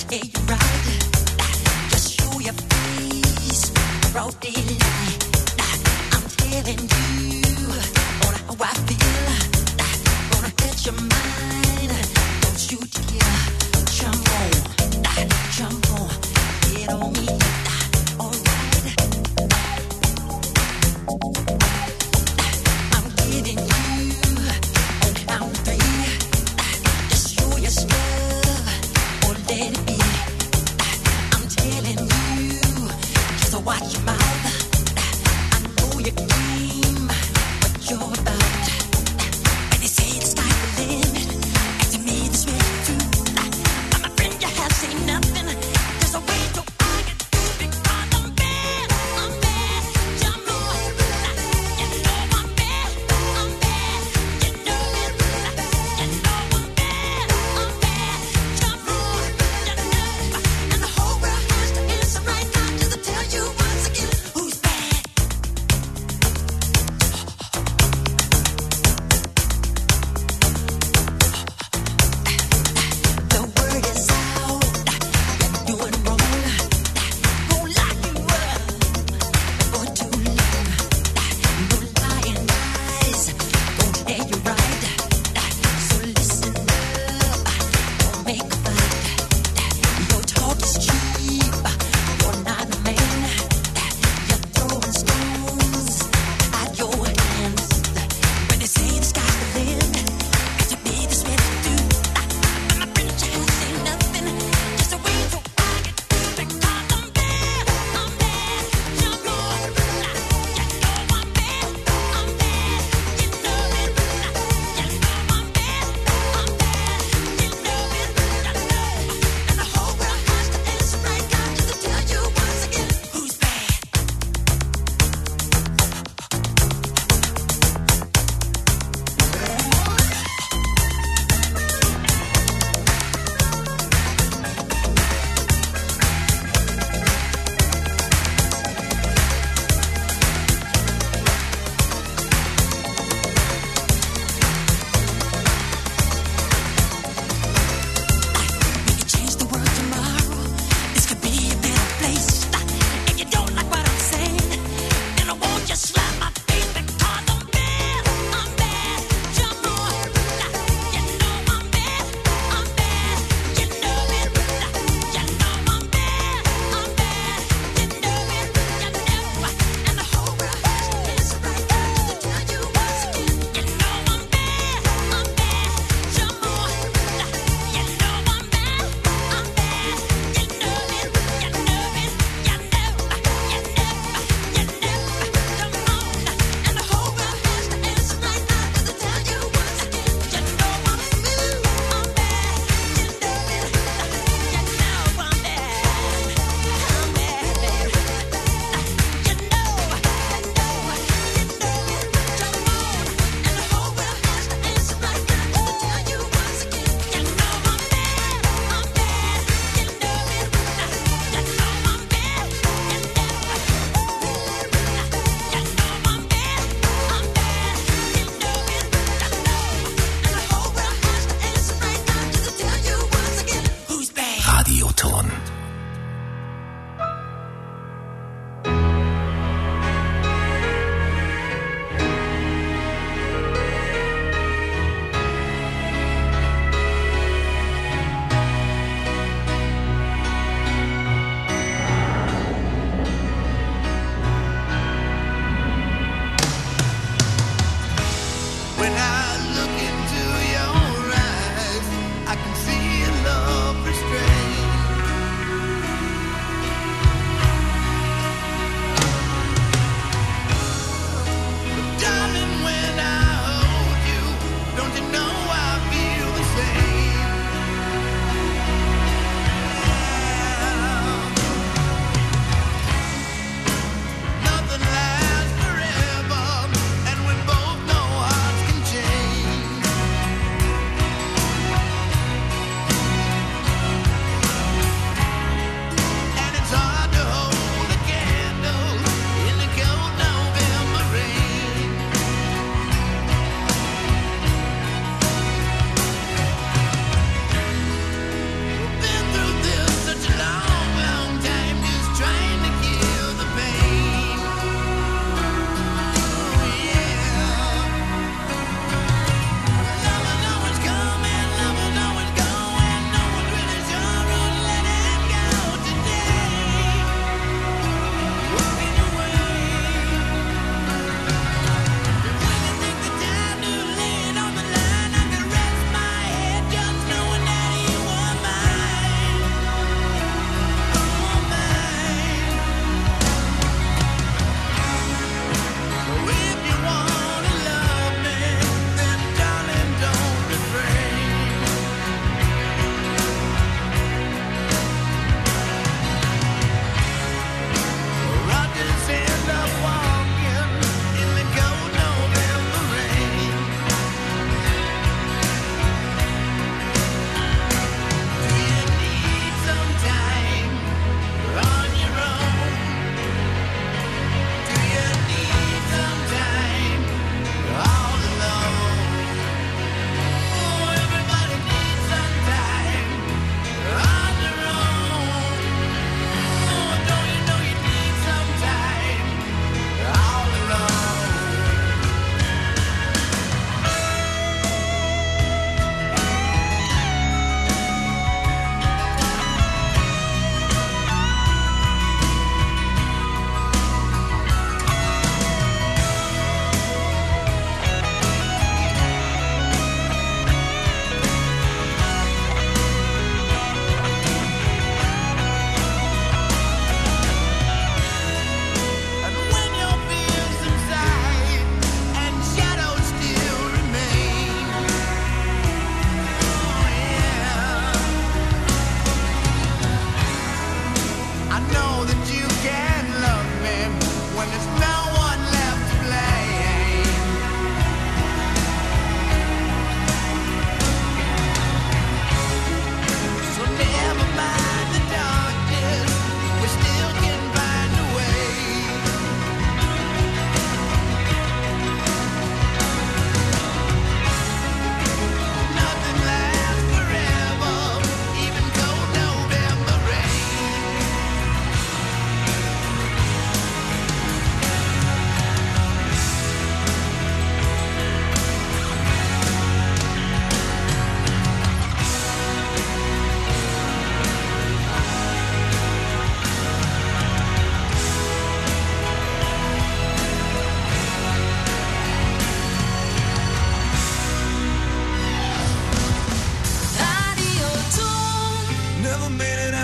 Yeah, you're right. Just show your face, broad daylight. I'm telling you how I feel. Gonna hit your mind. Don't you dare jump on, get on me. Alright, I'm getting you on count three. Just show your stuff or let it be. I'm telling you, just watch your mouth. I know your game, what you're about. When they say the sky's the limit.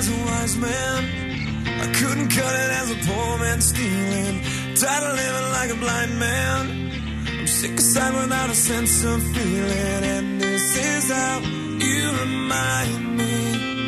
as a wise man. I couldn't cut it as a poor man stealing. Tired of living like a blind man. I'm sick aside without a sense of feeling. And this is how you remind me.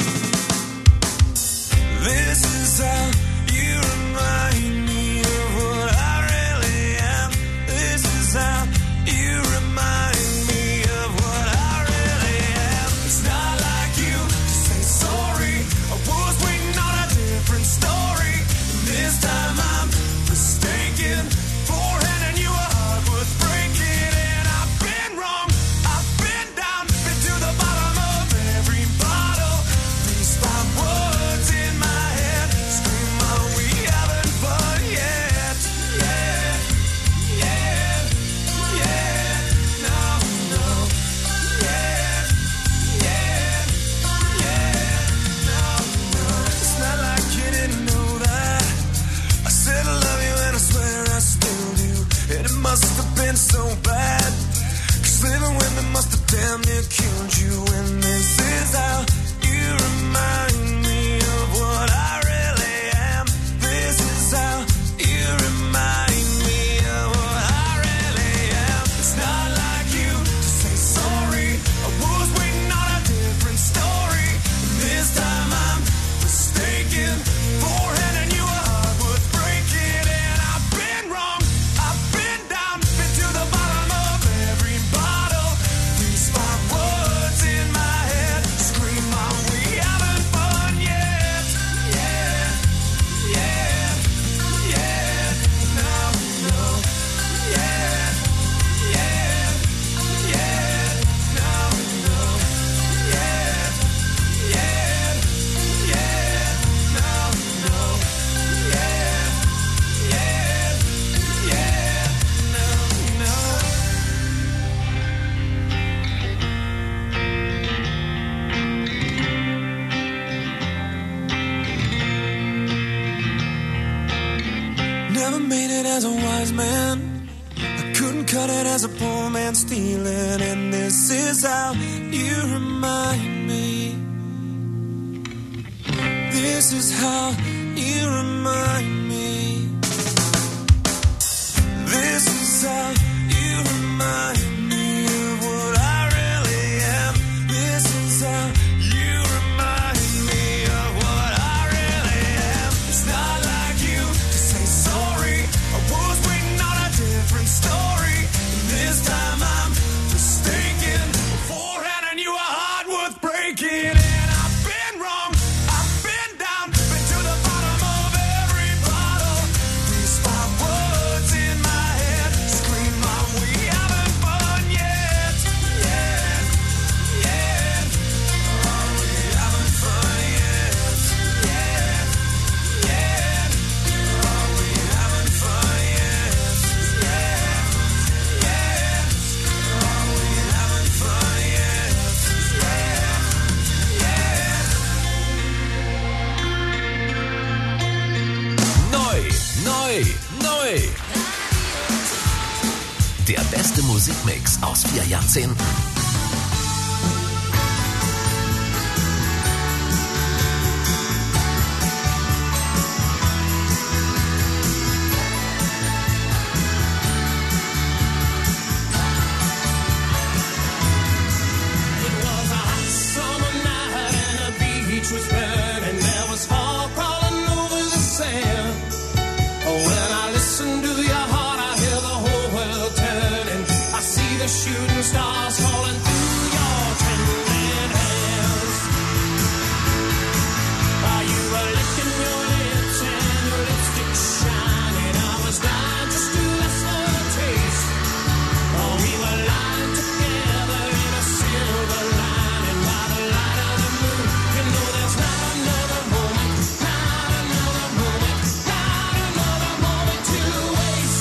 This is how you remind me of what I really am. This is how you remind me of what I really am. It's not like you to say sorry. I was waiting on a different story. And this time I'm mistaken for handing you a heart worth breaking. And I've been wrong, I've been down, been to the bottom of every bottle. These 5 words in my head scream, are we having fun yet? Yeah, yeah, yeah, no, no, yeah, yeah, yeah, no, no. It's not like you didn't know that. I said I love you and I swear I still do. And it must have been so bad, 'cause living with me must have damn near killed you. And this is how you remind me of what I really am. This is how you remind me of what I really am. It's not like you to say sorry. I was waiting on a different story. And this time I'm mistaken for handing you a heart worth breaking. And I've been wrong, I've been down, been to the bottom of every bottle. These 5 words in my head scream, are we having fun yet? Yeah, yeah, yeah, no, no, yeah, yeah, yeah, no, no, yeah, yeah, yeah, no, no, yeah, yeah, yeah, no, no. Never made it as a wise man. I couldn't cut it as a poor man stealing. And this is how you remind me. This is how you remind me. This is how you remind me of what I really am. This is how you remind me of what I really am. It's not like you to say sorry. I was waiting on a different story. And this time I'm mistaken for handing you a heart worth breaking. And I've been wrong, I've been down, been to the bottom of every bottle. These 5 words in my head scream, are we having fun yet? Yeah, yeah, are we having fun yet? Yeah, yeah, are we having fun yet? Yeah, yeah, are we having fun yet? Neu, neu. Der beste Musikmix aus 4 Jahrzehnten. It was a hot summer night and the beach was burning. There was fog crawling over the sand. When I listen to your heart, I hear the whole world turning. I see the shooting stars falling through your trembling hands. While you were licking your lips and your lipstick shining, I was dying just to lessen the taste. Oh, we were lying together in a silver lining by the light of the moon. You know there's not another moment, not another moment, not another moment to waste.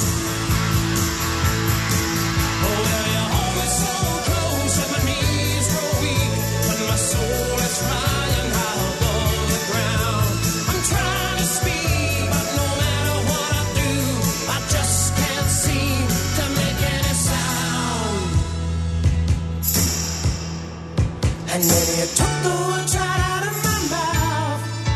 Oh, well, you hold me so close and my knees grow weak, but my soul is flying high above the ground. I'm trying to speak, but no matter what I do, I just can't seem to make any sound. And then you took the words right out of my mouth.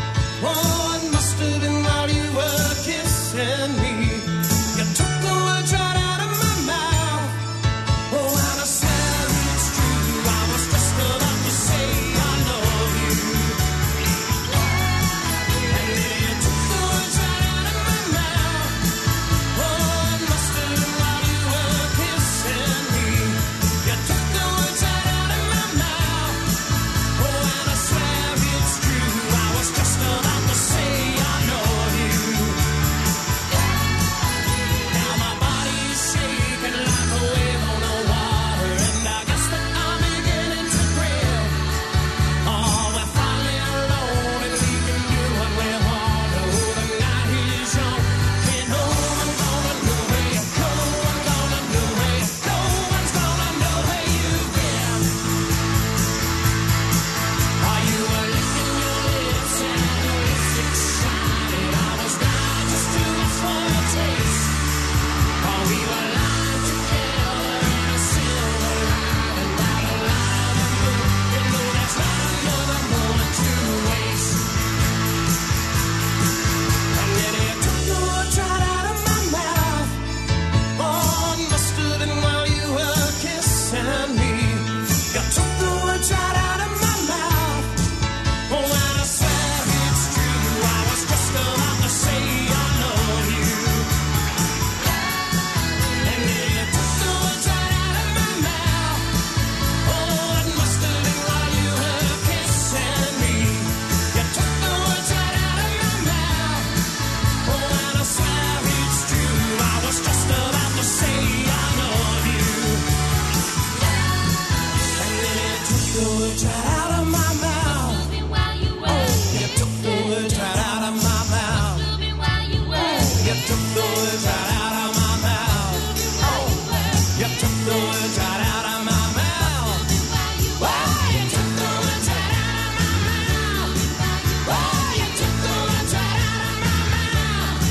the words right out of my mouth. You took the words right out of my mouth. You took the words right out of my mouth. You took the words right out of my mouth. You took the words right out of my mouth. You took the words right out of my mouth.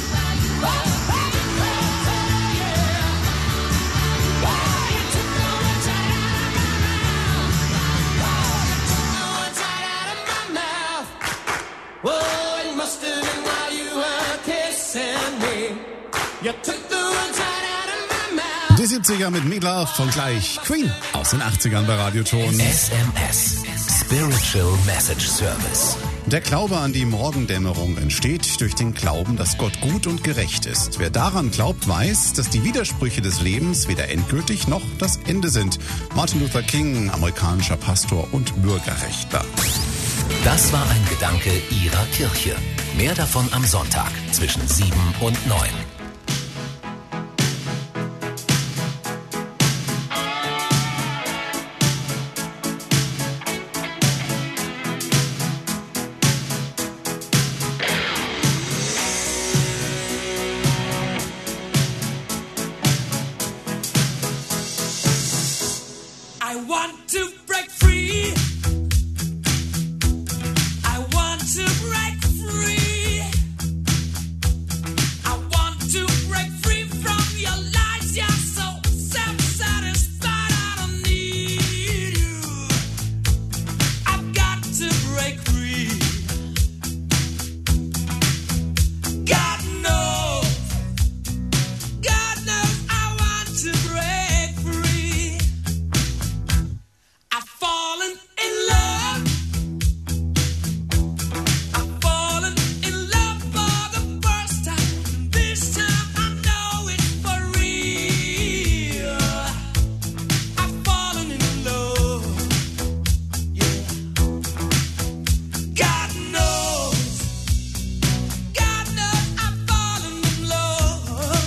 You took the words right out of my mouth. Whoa, it must have been while you were kissing me. You took the words right out of my mouth. Die 70er mit Meatloaf von gleich Queen aus den 80ern bei Radioton. SMS. Spiritual Message Service. Der Glaube an die Morgendämmerung entsteht durch den Glauben, dass Gott gut und gerecht ist. Wer daran glaubt, weiß, dass die Widersprüche des Lebens weder endgültig noch das Ende sind. Martin Luther King, amerikanischer Pastor und Bürgerrechtler. Das war ein Gedanke Ihrer Kirche. Mehr davon am Sonntag zwischen 7 und 9. I want to break free. I want to break free. I want to break free from your lies. You're so self-satisfied. I don't need you. I've got to break free. God knows I want to break free. I've fallen in love. I've fallen in love for the first time. This time I know it's for real. I've fallen in love. Yeah. God knows I've fallen in love.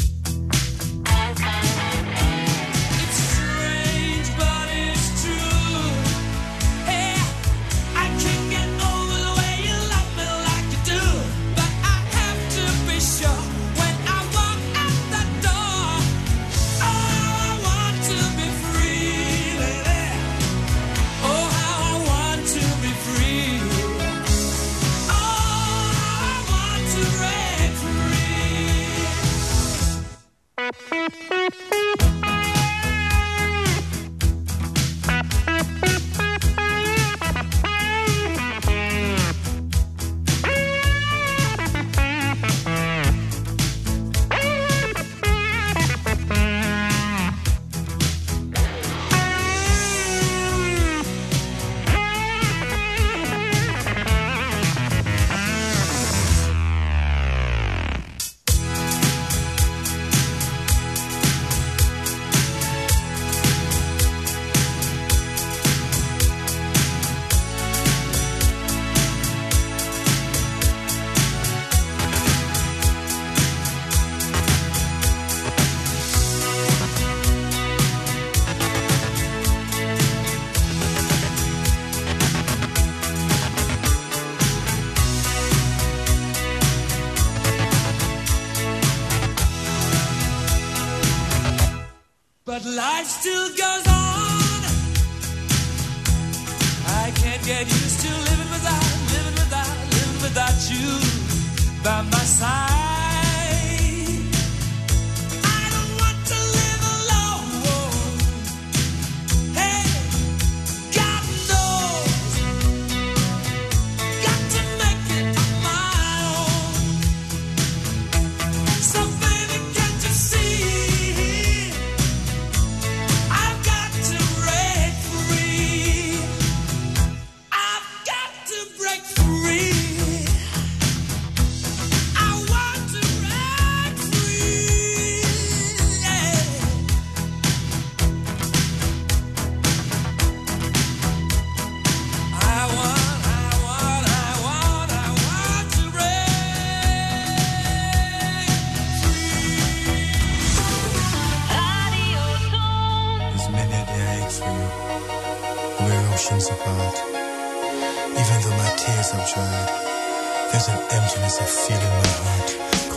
It's strange, but it's true. Hey, I can't get over the way you love me like you do. But I have to be sure when I walk out the door. Oh, I want to be free, baby. Oh, how I want to be free. Oh, I want to break free. But life still goes on. I can't get used to living without you by my side. I don't want to live alone. Hey, God knows, got to make it on my own. So baby, can't you see? I've got to break free. I've got to break free. I want oceans apart. Even though my tears have dried, there's an emptiness I feel in my heart.